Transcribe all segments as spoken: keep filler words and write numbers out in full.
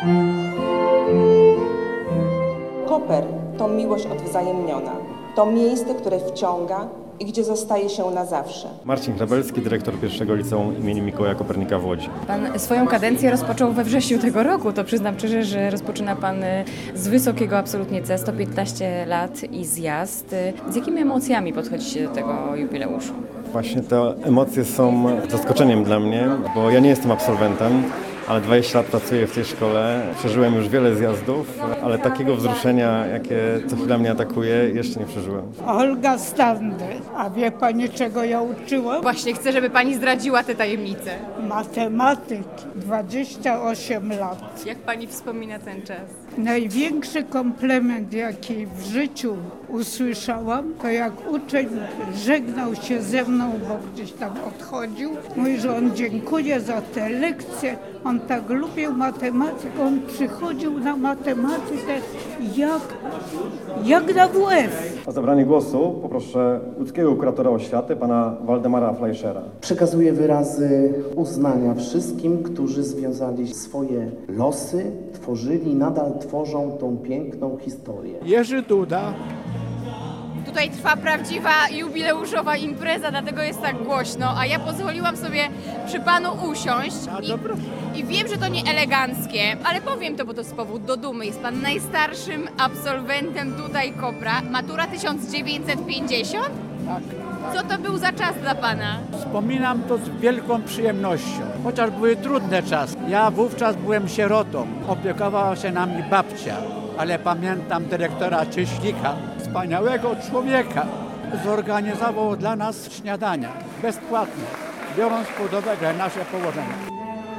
Koper to miłość odwzajemniona. To miejsce, które wciąga i gdzie zostaje się na zawsze. Marcin Chlebelski, dyrektor pierwszego liceum imienia Mikołaja Kopernika w Łodzi. Pan swoją kadencję rozpoczął we wrześniu tego roku. To przyznam szczerze, że rozpoczyna Pan z wysokiego absolutnie C, sto piętnaście lat i zjazd. Z jakimi emocjami podchodzicie do tego jubileuszu? Właśnie te emocje są zaskoczeniem dla mnie, bo ja nie jestem absolwentem, ale dwadzieścia lat pracuję w tej szkole. Przeżyłem już wiele zjazdów, ale takiego wzruszenia, jakie co chwila mnie atakuje, jeszcze nie przeżyłem. Olga Standy. A wie pani, czego ja uczyłam? Właśnie chcę, żeby Pani zdradziła te tajemnice. Matematyki. dwadzieścia osiem lat. Jak Pani wspomina ten czas? Największy komplement, jaki w życiu usłyszałam, to jak uczeń żegnał się ze mną, bo gdzieś tam odchodził. Mówi, że on dziękuję za tę lekcję. On tak lubił matematykę, on przychodził na matematykę jak, jak na W F. O zabranie głosu poproszę łódzkiego kuratora oświaty, pana Waldemara Fleischera. Przekazuję wyrazy uznania wszystkim, którzy związali swoje losy, tworzyli, nadal tworzą tą piękną historię. Jerzy Duda. Tutaj trwa prawdziwa jubileuszowa impreza, dlatego jest tak głośno, a ja pozwoliłam sobie przy Panu usiąść i, i wiem, że to nie eleganckie, ale powiem to, bo to jest powód do dumy. Jest Pan najstarszym absolwentem tutaj Kopra. Matura tysiąc dziewięćset pięćdziesiąt? Tak. Co to był za czas dla Pana? Wspominam to z wielką przyjemnością, chociaż były trudne czasy. Ja wówczas byłem sierotą, opiekowała się nami babcia, ale pamiętam dyrektora Cieślika, wspaniałego człowieka. Zorganizował dla nas śniadania bezpłatne, biorąc pod uwagę nasze położenie.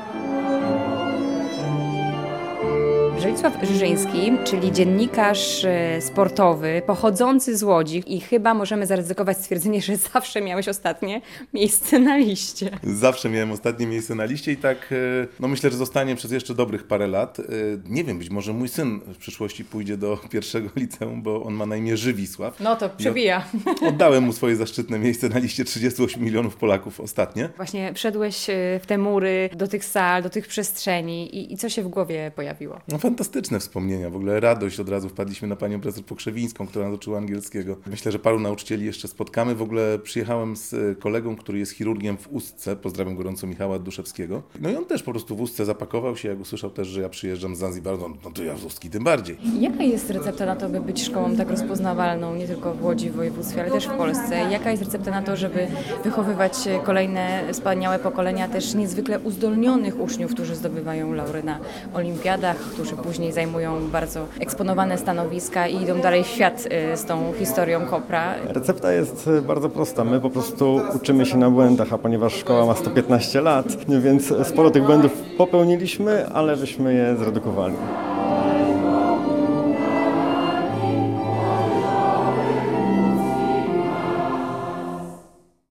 Żelisław Żyżyński, czyli dziennikarz sportowy, pochodzący z Łodzi i chyba możemy zaryzykować stwierdzenie, że zawsze miałeś ostatnie miejsce na liście. Zawsze miałem ostatnie miejsce na liście i tak no myślę, że zostanie przez jeszcze dobrych parę lat. Nie wiem, być może mój syn w przyszłości pójdzie do pierwszego liceum, bo on ma na imię Żywisław. No to przebija. I oddałem mu swoje zaszczytne miejsce na liście trzydziestu ośmiu milionów Polaków ostatnie. Właśnie wszedłeś w te mury, do tych sal, do tych przestrzeni i, i co się w głowie pojawiło? No, fantastyczne wspomnienia, w ogóle radość, od razu wpadliśmy na panią profesor Pokrzewińską, która nas uczyła angielskiego. Myślę, że paru nauczycieli jeszcze spotkamy. W ogóle przyjechałem z kolegą, który jest chirurgiem w Ustce, pozdrawiam gorąco Michała Duszewskiego. No i on też po prostu w Ustce zapakował się, jak usłyszał też, że ja przyjeżdżam z Zanzibaru, no, no to ja z Ustki tym bardziej. Jaka jest recepta na to, by być szkołą tak rozpoznawalną, nie tylko w Łodzi, w województwie, ale też w Polsce? Jaka jest recepta na to, żeby wychowywać kolejne wspaniałe pokolenia też niezwykle uzdolnionych uczniów, którzy zdobywają laury na olimpiadach, którzy później zajmują bardzo eksponowane stanowiska i idą dalej w świat z tą historią Kopra? Recepta jest bardzo prosta. My po prostu uczymy się na błędach, a ponieważ szkoła ma sto piętnaście lat, więc sporo tych błędów popełniliśmy, ale żeśmy je zredukowali.